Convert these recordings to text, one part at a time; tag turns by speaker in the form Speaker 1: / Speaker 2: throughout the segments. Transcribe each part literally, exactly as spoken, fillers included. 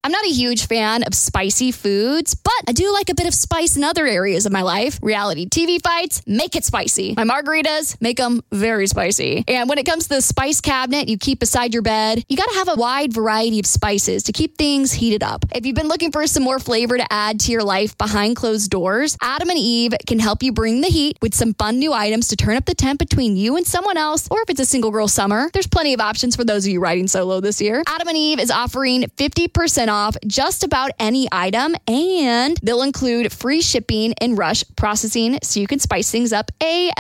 Speaker 1: I'm not a huge fan of spicy foods, but I do like a bit of spice in other areas of my life. Reality T V fights, make it spicy. My margaritas, make them very spicy. And when it comes to the spice cabinet you keep beside your bed, you got to have a wide variety of spices to keep things heated up. If you've been looking for some more flavor to add to your life behind closed doors, Adam and Eve can help you bring the heat with some fun new items to turn up the temp between you and someone else, or if it's a single girl summer, there's plenty of options for those of you riding solo this year. Adam and Eve is offering fifty percent off just about any item, and they'll include free shipping and rush processing so you can spice things up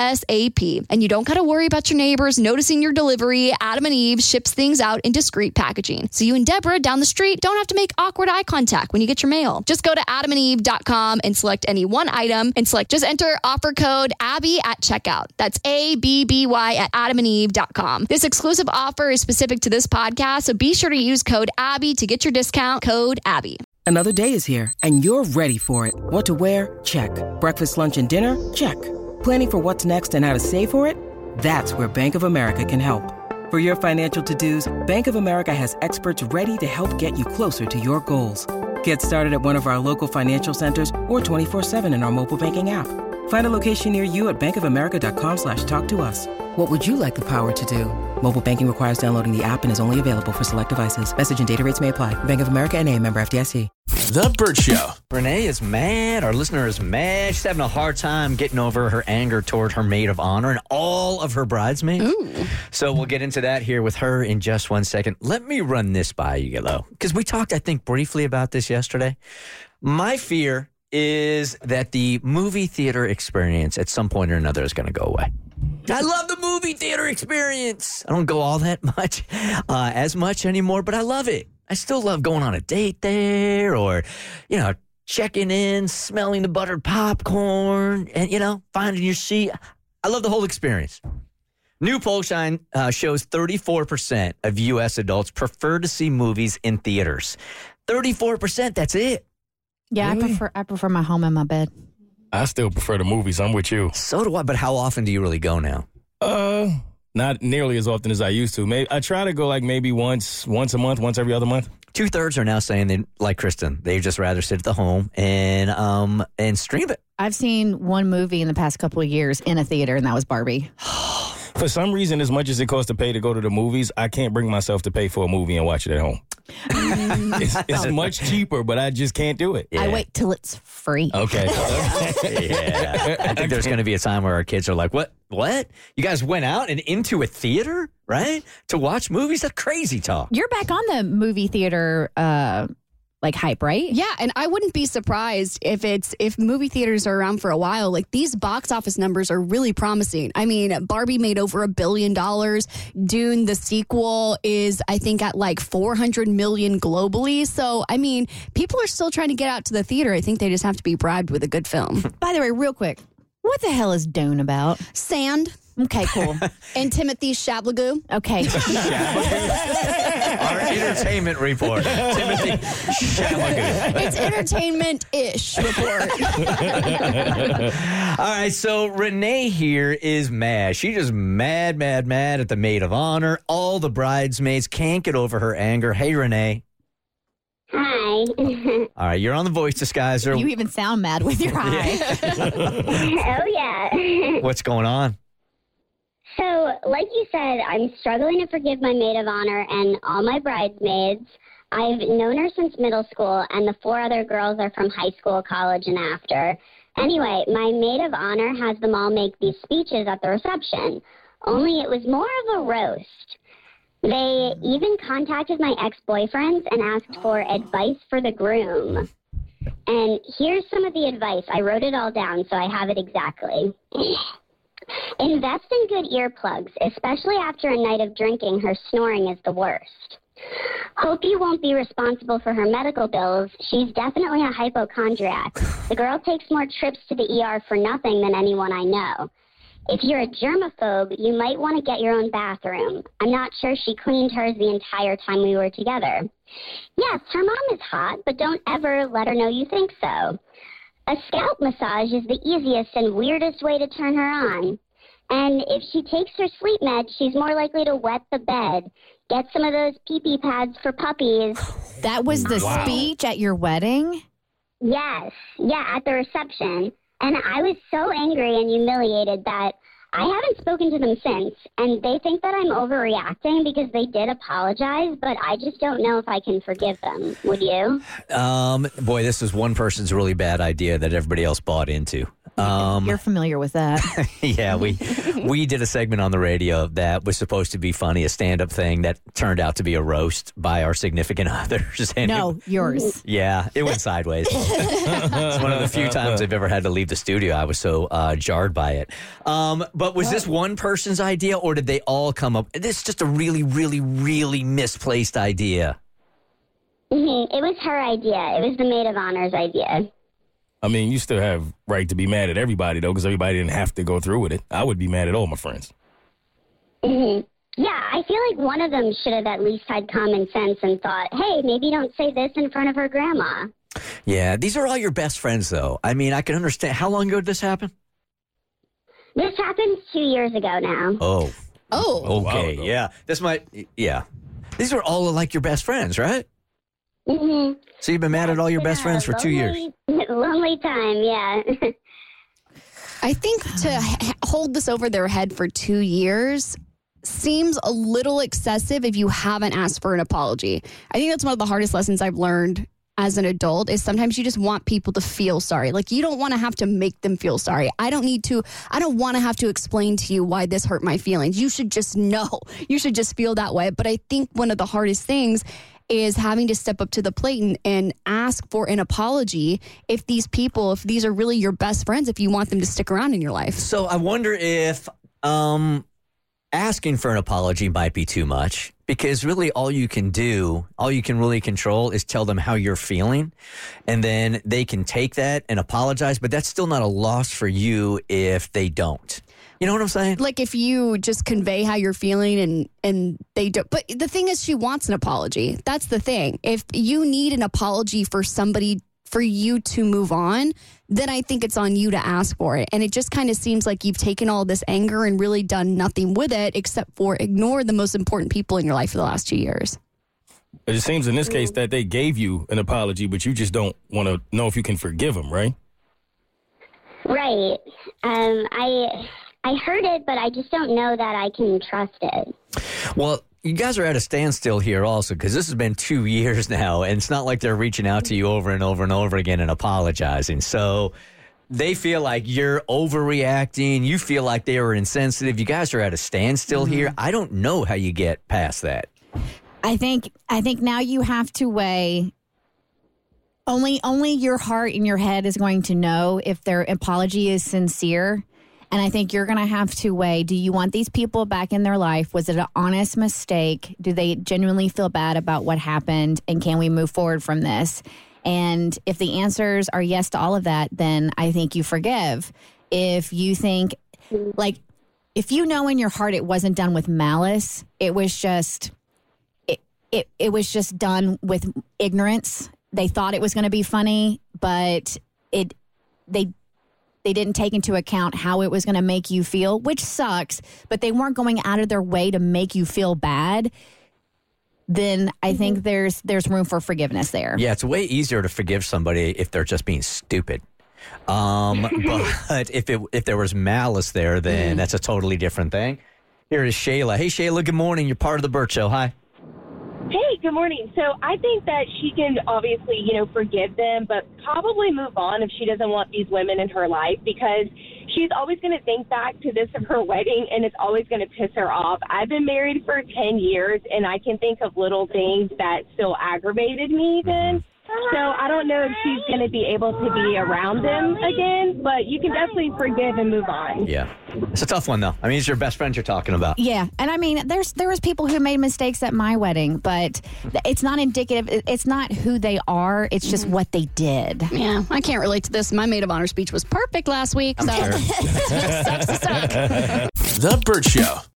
Speaker 1: ASAP. And you don't got to worry about your neighbors noticing your delivery. Adam and Eve ships things out in discreet packaging, so you and Deborah down the street don't have to make awkward eye contact when you get your mail. Just go to adam and eve dot com and select any one item and select, just enter offer code Abby at checkout. That's A B B Y at adam and eve dot com. This exclusive offer is specific to this podcast, so be sure to use code Abby to get your discount. Code Abby.
Speaker 2: Another day is here, and you're ready for it. What to wear? Check. Breakfast, lunch, and dinner? Check. Planning for what's next and how to save for it? That's where Bank of America can help. For your financial to-dos, Bank of America has experts ready to help get you closer to your goals. Get started at one of our local financial centers or twenty-four seven in our mobile banking app. Find a location near you at bankofamerica.com slash talk to us. What would you like the power to do? Mobile banking requires downloading the app and is only available for select devices. Message and data rates may apply. Bank of America N A, member F D I C.
Speaker 3: The Burt Show.
Speaker 4: Renee is mad. Our listener is mad. She's having a hard time getting over her anger toward her maid of honor and all of her bridesmaids.
Speaker 1: Ooh.
Speaker 4: So we'll get into that here with her in just one second. Let me run this by you, though, because we talked, I think, briefly about this yesterday. My fear is that the movie theater experience at some point or another is going to go away. I love the movie theater experience. I don't go all that much, uh, as much anymore, but I love it. I still love going on a date there, or, you know, checking in, smelling the buttered popcorn, and, you know, finding your seat. I love the whole experience. New poll shine uh, shows thirty-four percent of U S adults prefer to see movies in theaters. thirty-four percent, that's it.
Speaker 5: Yeah, really? I prefer I prefer my home and my bed.
Speaker 3: I still prefer the movies. I'm with you.
Speaker 4: So do I, but how often do you really go now?
Speaker 3: Uh, not nearly as often as I used to. Maybe I try to go like maybe once, once a month, once every other month.
Speaker 4: Two thirds are now saying they, like Kristen, they'd just rather sit at the home and um and stream it.
Speaker 5: I've seen one movie in the past couple of years in a theater, and that was Barbie.
Speaker 3: For some reason, as much as it costs to pay to go to the movies, I can't bring myself to pay for a movie and watch it at home. it's, it's much cheaper, but I just can't do it.
Speaker 5: Yeah. I wait till it's free.
Speaker 3: Okay.
Speaker 4: Yeah. I think there's going to be a time where our kids are like, what? What? You guys went out and into a theater, right? To watch movies? That's crazy talk.
Speaker 5: You're back on the movie theater uh like hype, right?
Speaker 1: Yeah, and I wouldn't be surprised if it's if movie theaters are around for a while. Like, these box office numbers are really promising. I mean, Barbie made over a billion dollars. Dune, the sequel, is I think at like four hundred million globally. So, I mean, people are still trying to get out to the theater. I think they just have to be bribed with a good film.
Speaker 5: By the way, real quick, what the hell is Dune about?
Speaker 1: Sand.
Speaker 5: Okay, cool.
Speaker 1: And Timothy Chalamet.
Speaker 5: Okay.
Speaker 4: Our entertainment report. Timothy Chalamet.
Speaker 1: It's entertainment-ish report.
Speaker 4: All right, so Renee here is mad. She's just mad, mad, mad at the maid of honor. All the bridesmaids can't get over her anger. Hey, Renee.
Speaker 6: Hi.
Speaker 4: All right, you're on the Voice Disguiser.
Speaker 5: You even sound mad with your eye.
Speaker 6: Oh, yeah.
Speaker 4: What's going on?
Speaker 6: So, like you said, I'm struggling to forgive my maid of honor and all my bridesmaids. I've known her since middle school, and the four other girls are from high school, college, and after. Anyway, my maid of honor has them all make these speeches at the reception, only it was more of a roast. They even contacted my ex-boyfriends and asked for advice for the groom. And here's some of the advice. I wrote it all down, so I have it exactly. Invest in good earplugs, especially after a night of drinking. Her snoring is the worst. Hope you won't be responsible for her medical bills. She's definitely a hypochondriac. The girl takes more trips to the E R for nothing than anyone I know. If you're a germaphobe, you might want to get your own bathroom. I'm not sure she cleaned hers the entire time we were together. Yes, her mom is hot, but don't ever let her know you think so. A scalp massage is the easiest and weirdest way to turn her on. And if she takes her sleep med, she's more likely to wet the bed. get some of those pee-pee pads for puppies.
Speaker 5: That was the
Speaker 3: Wow.
Speaker 5: speech at your wedding?
Speaker 6: Yes. Yeah, at the reception. And I was so angry and humiliated that I haven't spoken to them since. And they think that I'm overreacting because they did apologize, but I just don't know if I can forgive them. Would you?
Speaker 4: Um, boy, this is one person's really bad idea that everybody else bought into. Um,
Speaker 5: You're familiar with that.
Speaker 4: yeah, we we did a segment on the radio that was supposed to be funny, a stand-up thing that turned out to be a roast by our significant others. And
Speaker 5: No,
Speaker 4: it-
Speaker 5: yours.
Speaker 4: yeah, it went sideways. It's one of the few times I've ever had to leave the studio. I was so uh, jarred by it. Um, but was this one person's idea, or did they all come up? This is just a really, really, really misplaced idea.
Speaker 6: Mm-hmm. It was her idea. It was the maid of honor's idea.
Speaker 3: I mean, you still have right to be mad at everybody, though, because everybody didn't have to go through with it. I would be mad at all my friends.
Speaker 6: hmm Yeah, I feel like one of them should have at least had common sense and thought, hey, maybe don't say this in front of her grandma.
Speaker 4: Yeah, these are all your best friends, though. I mean, I can understand. How long ago did this happen?
Speaker 6: This happened two years ago now.
Speaker 4: Oh,
Speaker 1: Oh,
Speaker 4: okay,
Speaker 3: wow.
Speaker 4: yeah. This might, yeah. These are all like your best friends, right?
Speaker 6: Mm-hmm.
Speaker 4: So you've been mad at all your best friends for two years.
Speaker 6: Lonely time, yeah.
Speaker 1: I think to h- hold this over their head for two years seems a little excessive if you haven't asked for an apology. I think that's one of the hardest lessons I've learned as an adult is sometimes you just want people to feel sorry. Like you don't want to have to make them feel sorry. I don't need to, I don't want to have to explain to you why this hurt my feelings. You should just know. You should just feel that way. But I think one of the hardest things is having to step up to the plate and, and ask for an apology if these people, if these are really your best friends, if you want them to stick around in your life.
Speaker 4: So I wonder if um, asking for an apology might be too much, because really all you can do, all you can really control is tell them how you're feeling, and then they can take that and apologize, but that's still not a loss for you if they don't. You know what I'm saying?
Speaker 1: Like if you just convey how you're feeling and and they don't. But the thing is, she wants an apology. That's the thing. If you need an apology for somebody, for you to move on, then I think it's on you to ask for it. And it just kind of seems like you've taken all this anger and really done nothing with it except for ignore the most important people in your life for the last two years.
Speaker 3: But it seems in this case that they gave you an apology, but you just don't want to know if you can forgive them, right?
Speaker 6: Right. Um, I I heard it, but I just don't know that I can trust it.
Speaker 4: Well, you guys are at a standstill here also, because this has been two years now, and it's not like they're reaching out to you over and over and over again and apologizing. So they feel like you're overreacting. You feel like they were insensitive. You guys are at a standstill
Speaker 5: Mm-hmm.
Speaker 4: here. I don't know how you get past that.
Speaker 5: I think I think now you have to weigh only only your heart and your head is going to know if their apology is sincere. And I think you're going to have to weigh, do you want these people back in their life? Was it an honest mistake? Do they genuinely feel bad about what happened? And can we move forward from this? And if the answers are yes to all of that, then I think you forgive. If you think, like, if you know in your heart it wasn't done with malice, it was just, it, it, it was just done with ignorance. They thought it was going to be funny, but it, they, They didn't take into account how it was going to make you feel, which sucks, but they weren't going out of their way to make you feel bad. Then I think there's there's room for forgiveness there.
Speaker 4: Yeah, it's way easier to forgive somebody if they're just being stupid. Um, but if it if there was malice there, then that's a totally different thing. Here is Shayla. Hey, Shayla, good morning. You're part of the Burt Show. Hi.
Speaker 7: Hey, good morning. So I think that she can obviously, you know, forgive them, but probably move on if she doesn't want these women in her life, because she's always going to think back to this of her wedding, and it's always going to piss her off. I've been married for ten years, and I can think of little things that still aggravated me then. So I don't know if she's going to be able to be around them again, but you can definitely forgive and move on.
Speaker 4: Yeah. It's a tough one, though. I mean, it's your best friend you're talking about.
Speaker 5: Yeah, and I mean, there's there was people who made mistakes at my wedding, but it's not indicative. it- It's not who they are. It's just what they did.
Speaker 1: Yeah, I can't relate to this. My maid of honor speech was perfect last week. So sucks to suck.
Speaker 8: The Burt Show.